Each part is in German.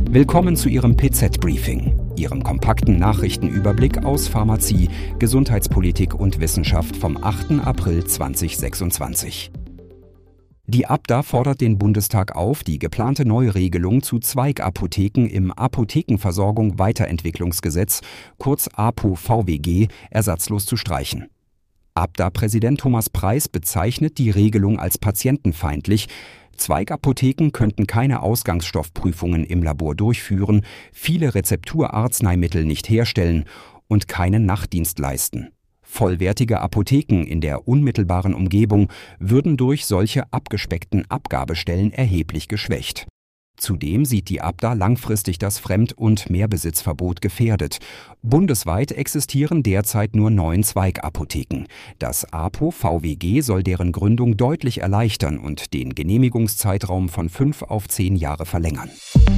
Willkommen zu Ihrem PZ-Briefing, Ihrem kompakten Nachrichtenüberblick aus Pharmazie, Gesundheitspolitik und Wissenschaft vom 8. April 2026. Die Abda fordert den Bundestag auf, die geplante Neuregelung zu Zweigapotheken im Apothekenversorgung-Weiterentwicklungsgesetz, kurz APO-VWG, ersatzlos zu streichen. Abda-Präsident Thomas Preis bezeichnet die Regelung als patientenfeindlich. Zweigapotheken könnten keine Ausgangsstoffprüfungen im Labor durchführen, viele Rezepturarzneimittel nicht herstellen und keinen Nachtdienst leisten. Vollwertige Apotheken in der unmittelbaren Umgebung würden durch solche abgespeckten Abgabestellen erheblich geschwächt. Zudem sieht die Abda langfristig das Fremd- und Mehrbesitzverbot gefährdet. Bundesweit existieren derzeit nur 9 Zweigapotheken. Das APO-VWG soll deren Gründung deutlich erleichtern und den Genehmigungszeitraum von 5 auf 10 Jahre verlängern.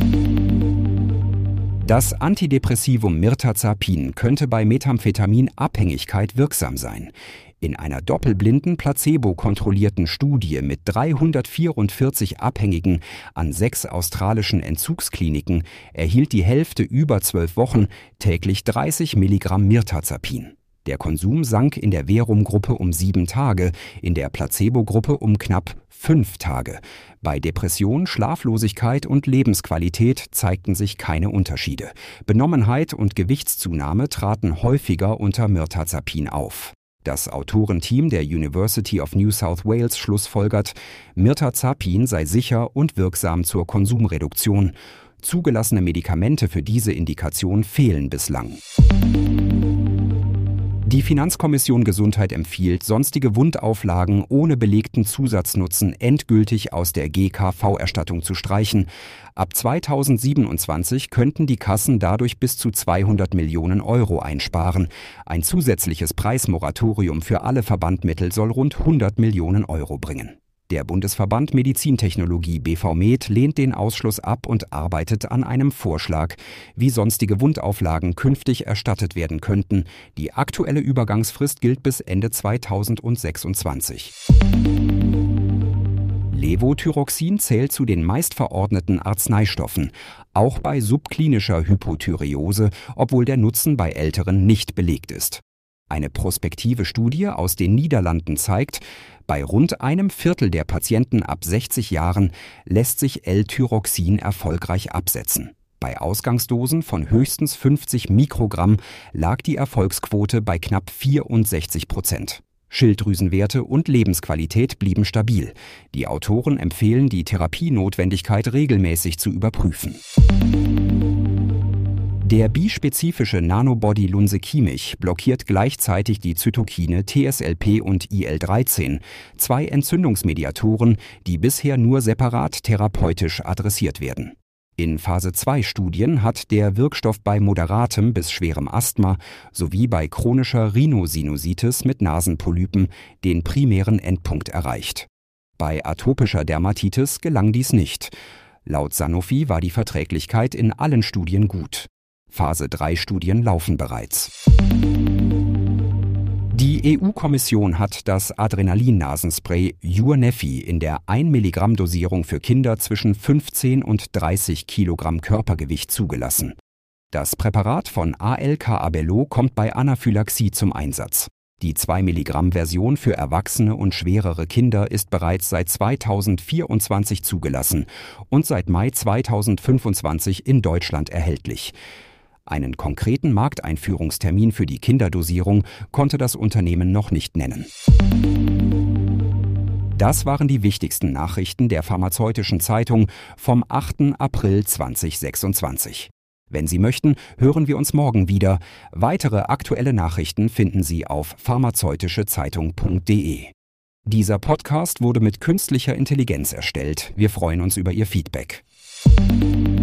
Das Antidepressivum Mirtazapin könnte bei Methamphetaminabhängigkeit wirksam sein. In einer doppelblinden, placebo-kontrollierten Studie mit 344 Abhängigen an 6 australischen Entzugskliniken erhielt die Hälfte über 12 Wochen täglich 30 Milligramm Mirtazapin. Der Konsum sank in der Verum-Gruppe um 7 Tage, in der Placebo-Gruppe um knapp 5 Tage. Bei Depression, Schlaflosigkeit und Lebensqualität zeigten sich keine Unterschiede. Benommenheit und Gewichtszunahme traten häufiger unter Mirtazapin auf. Das Autorenteam der University of New South Wales schlussfolgert, Mirtazapin sei sicher und wirksam zur Konsumreduktion. Zugelassene Medikamente für diese Indikation fehlen bislang. Die Finanzkommission Gesundheit empfiehlt, sonstige Wundauflagen ohne belegten Zusatznutzen endgültig aus der GKV-Erstattung zu streichen. Ab 2027 könnten die Kassen dadurch bis zu 200 Millionen Euro einsparen. Ein zusätzliches Preismoratorium für alle Verbandmittel soll rund 100 Millionen Euro bringen. Der Bundesverband Medizintechnologie BVmed lehnt den Ausschluss ab und arbeitet an einem Vorschlag, wie sonstige Wundauflagen künftig erstattet werden könnten. Die aktuelle Übergangsfrist gilt bis Ende 2026. Levothyroxin zählt zu den meistverordneten Arzneistoffen, auch bei subklinischer Hypothyreose, obwohl der Nutzen bei Älteren nicht belegt ist. Eine prospektive Studie aus den Niederlanden zeigt, bei rund einem Viertel der Patienten ab 60 Jahren lässt sich L-Thyroxin erfolgreich absetzen. Bei Ausgangsdosen von höchstens 50 Mikrogramm lag die Erfolgsquote bei knapp 64%. Schilddrüsenwerte und Lebensqualität blieben stabil. Die Autoren empfehlen, die Therapienotwendigkeit regelmäßig zu überprüfen. Der bispezifische Nanobody Lunsekimig blockiert gleichzeitig die Zytokine TSLP und IL-13, 2 Entzündungsmediatoren, die bisher nur separat therapeutisch adressiert werden. In Phase-2-Studien hat der Wirkstoff bei moderatem bis schwerem Asthma sowie bei chronischer Rhinosinusitis mit Nasenpolypen den primären Endpunkt erreicht. Bei atopischer Dermatitis gelang dies nicht. Laut Sanofi war die Verträglichkeit in allen Studien gut. Phase-3-Studien laufen bereits. Die EU-Kommission hat das Adrenalin-Nasenspray Unefi in der 1 Milligramm Dosierung für Kinder zwischen 15 und 30 Kilogramm Körpergewicht zugelassen. Das Präparat von ALK-Abelló kommt bei Anaphylaxie zum Einsatz. Die 2 Milligramm Version für Erwachsene und schwerere Kinder ist bereits seit 2024 zugelassen und seit Mai 2025 in Deutschland erhältlich. Einen konkreten Markteinführungstermin für die Kinderdosierung konnte das Unternehmen noch nicht nennen. Das waren die wichtigsten Nachrichten der Pharmazeutischen Zeitung vom 8. April 2026. Wenn Sie möchten, hören wir uns morgen wieder. Weitere aktuelle Nachrichten finden Sie auf pharmazeutischezeitung.de. Dieser Podcast wurde mit künstlicher Intelligenz erstellt. Wir freuen uns über Ihr Feedback.